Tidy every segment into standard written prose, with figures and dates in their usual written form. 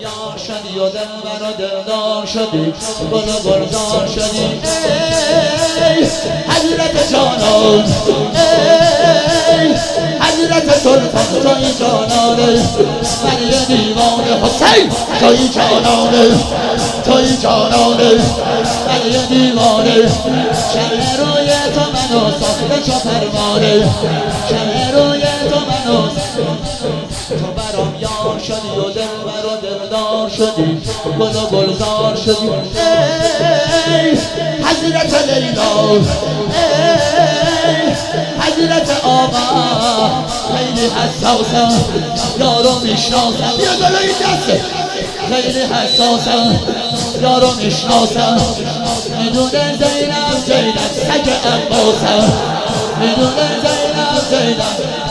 یار شدی و دل برا دلدار شدی گل و گلزار شدی ای حضرت جانان ای حضرت سلطان توی جانانه من دیوانه حسین توی جانانه توی جانانه من دیوانه شمع روی تو منو ساخته چو پروانه شمع روی تو منو تو برام یار شدی و دل برا دلدار شدی گل و گلزار شدی ای حضرت لیلا ای حضرت آقا خیلی حساسم یارو میشناسم بیا دل این دسته خیلی حساسم یارو میشناسم میدونه زینب سگ عباسم میدونه زینب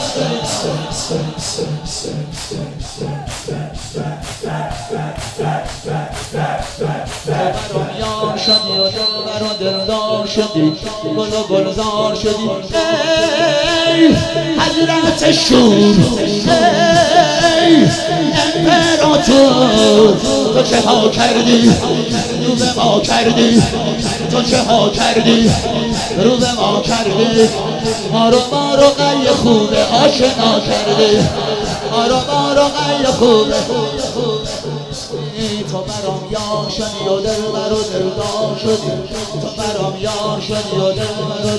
برام یار شدی و دل برا دلدار شدی گل و گلزار شدی ای حضرت شور ای امپراتور تو چه ها کردی رو به ما کردی تو چه ها کردی رو به ما کردی ما رو قی خوبه آشنا کردی ما رو قی خوبه تو برام یار شدی و دل برا دلدار شدی تو برام یار شدی و دل برا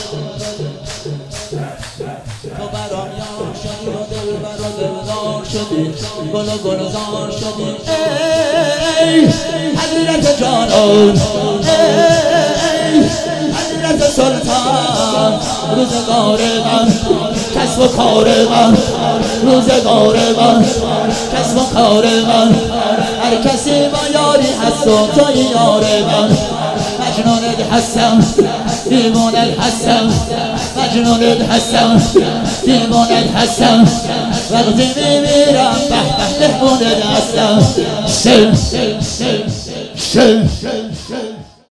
تو برام یار شدی و دل برا دلدار شدی گل و گلزار شدی ای حضرت جانان ای حضرت سلطان روزگار من کسب و کار من روزگار من کسب و کار من هر کسی با یاری هست و توی یار من مجنونت هستم دیوانت هستم مجنونت هستم دیوانت هستم وقتی میمیرم به به بهبونت هستم